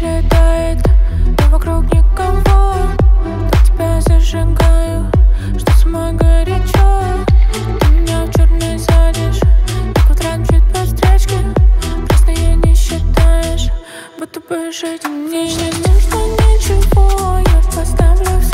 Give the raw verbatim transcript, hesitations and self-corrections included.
летает, но вокруг никого. Так тебя зажигаю, что самой горячо. Ты меня в черный садишь, на квадрат чуть по строчке. Красные не считаешь, будто бы жить мне не нужно ничего. Я поставлю все